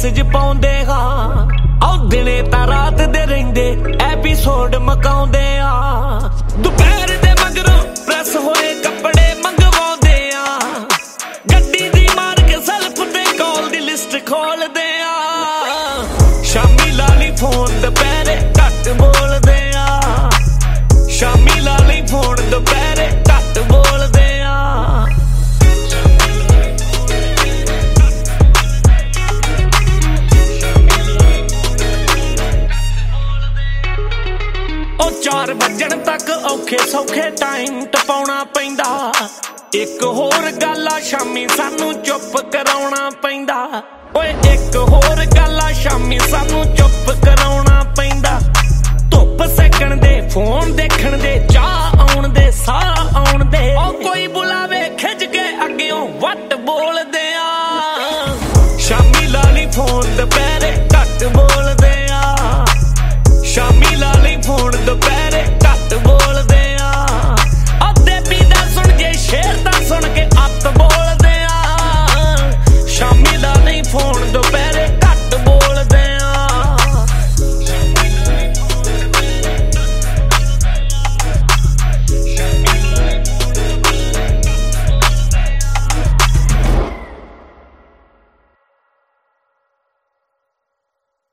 message ਪਾਉਂਦੇ ਹਾਂ ਆਉ ਦਿਨੇ ਤਾਂ ਰਾਤ ਦੇ ਰਹਿੰਦੇ ਐਪੀਸੋਡ ਮਕਾਉਂਦੇ ਆ ਦੁਪਹਿਰ ਦੇ ਮਗਰੋਂ ਪ੍ਰੈਸ ਹੋਏ ਕੱਪੜੇ ਮੰਗਵਾਉਂਦੇ ਆ ਗੱਡੀ ਦੀ ਮਾਰ ਕੇ ਸੈਲਫ ਤੇ ਕਾਲ ਦੀ ਲਿਸਟ ਖੋਲਦੇ ਆ ਸ਼ਾਮੀ ਲਾਲੀ ਫੋਨ ਦੁਪਹਿਰੇ ਘੱਟ ਬੋਲਦੇ ਆ ਸ਼ਾਮੀ ਲਾਲੀ ਫੋਨ ਦੁਪਹਿਰੇ ਘੱਟ ਬੋਲਦੇ ਆ ਉਹ 4 ਵਜਣ ਤੱਕ ਔਖੇ ਸੌਖੇ ਟਾਈਮ ਟਪਾਉਣਾ ਪੈਂਦਾ ਇੱਕ ਹੋਰ ਗੱਲ ਆ ਸ਼ਾਮੀ ਸਾਨੂੰ ਚੁੱਪ ਕਰਾਉਣਾ ਪੈਂਦਾ ਓਏ ਇੱਕ ਹੋਰ ਗੱਲ ਆ ਸ਼ਾਮੀ ਸਾਨੂੰ ਚੁੱਪ ਕਰਾਉਣਾ ਪੈਂਦਾ ਧੁੱਪ ਸੇਕਣ ਦੇ ਫੋਨ ਦੇਖਣ ਦੇ ਚਾਹ ਆਉਣ ਦੇ ਸਾਹ ਆਉਣ ਦੇ ਉਹ ਕੋਈ ਬੁਲਾ